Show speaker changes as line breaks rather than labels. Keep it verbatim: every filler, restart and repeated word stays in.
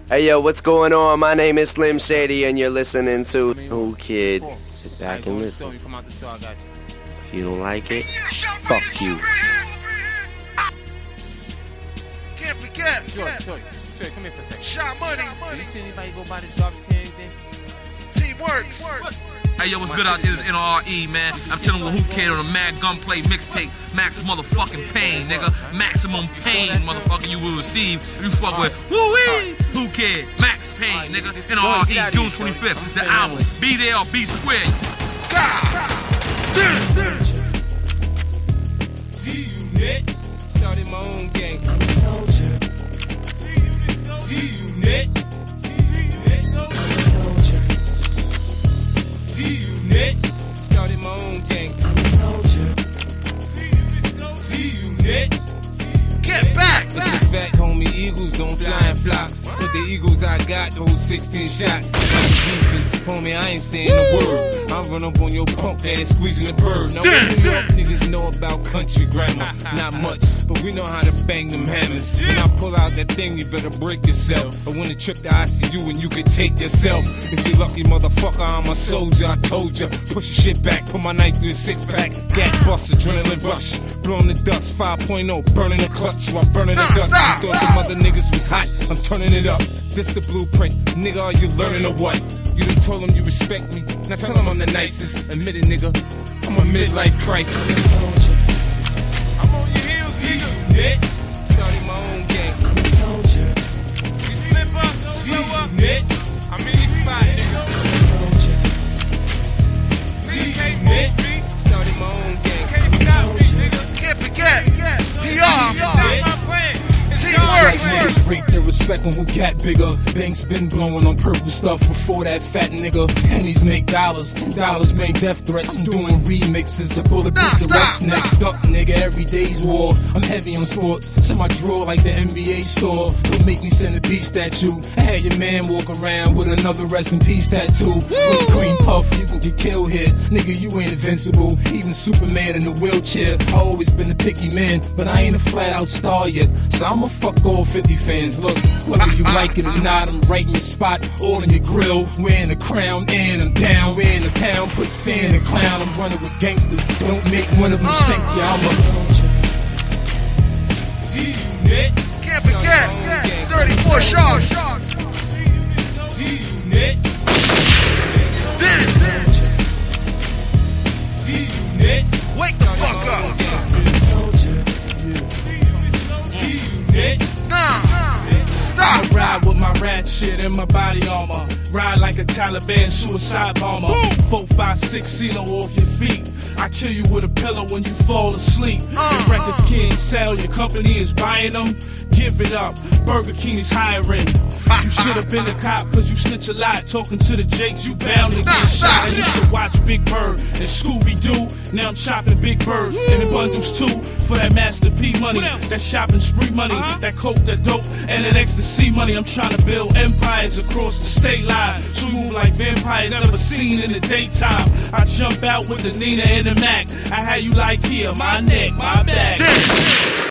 Hey yo, what's going on? My name is Slim Shady and you're listening to Whoo Kid. Sit back and listen. If you don't like it, fuck you.
Can't forget.
Shorty, Shorty, Shorty, come here for a second.
Shot money.
Do you see anybody go by this garbage can anything?
Teamworks.
Hey yo, what's good out there? This is N R E, man. I'm chilling with Whoo Kid on a Mad Gunplay mixtape. Max motherfucking Pain, nigga. Maximum pain, motherfucker, you will receive if you fuck with Woo-wee! Whoo Kid, Max Pain, nigga. N R E, June twenty-fifth. The album. Be there or be square.
G-Unit. Started my own gang. I'm a soldier. G-Unit. I'm a soldier. G-Unit. Started my own gang. I'm a soldier. G-Unit.
Get back.
It's a fact, homie. Eagles don't fly in flocks. But the Eagles I got, those sixteen shots. Homie, I ain't saying a word. I run up on your punk that is squeezing the bird. Now, what New York niggas know about country grammar? Not much, but we know how to bang them hammers. When I pull out that thing, you better break yourself. I want to trip to I C U and you can take yourself. If you lucky, motherfucker, I'm a soldier. I told ya. Push your shit back, put my knife through a six pack. Gat bust, adrenaline rush. Blowing the dust, five point oh, burning the clutch while burning the dust. You thought the mother niggas was hot, I'm turning it up. This the blueprint, nigga, are you learning or what? You done told them you respect me, now tell them I'm the nicest. Admit it, nigga, I'm a midlife crisis. I'm on your heels, nigga. Unit. Started my own gang. I'm a soldier. You slip up, slow up. Unit. I'm in your spot, nigga. I'm a soldier. Unit. Started my own gang. Can't stop me, nigga.
Can't forget. P R.
Niggas rate their respect on who got bigger. Banks been blowing on purple stuff before that fat nigga. Pennies make dollars, dollars make death threats. I'm doing remixes to bulletproof the Rex. Next up, nigga, every day's war. I'm heavy on sports, it's in my drawer like the N B A store. Don't make me send a beach statue. I had your man walk around with another rest in peace tattoo. With a green puff, you can get killed here. Nigga, you ain't invincible. Even Superman in a wheelchair. I always been a picky man, but I ain't a flat out star yet. So I'ma fuck all fifty fans. Look, whether you like it or not, I'm right in your spot, all in your grill. Wearing a crown and I'm down. Wearing a pound, puts fear in the clown. I'm running with gangsters. Don't make one of them think ya. I'm a
Unit. Can't forget. thirty-four shots.
Unit. Unit.
Wake the fuck up.
Unit.
Nah. Stop.
I ride with my rat shit in my body armor. Ride like a Taliban suicide bomber. Four, five, six, CeeLo off your feet. I kill you with a pillow when you fall asleep.
Uh,
If records can't sell, your company is buying them. Give it up. Burger King is hiring. You should have been a cop cause you snitch a lot. Talking to the Jakes, you bound to get shot. I used to watch Big Bird and Scooby-Doo. Now I'm chopping Big Birds and in bundles too. For that Master P money, that shopping spree money, that coke, that dope, and that ecstasy money. I'm trying to build empires across the state line. So we move like vampires never seen in the daytime. I jump out with the Nina and the Mac. I had you like here, my neck, my back.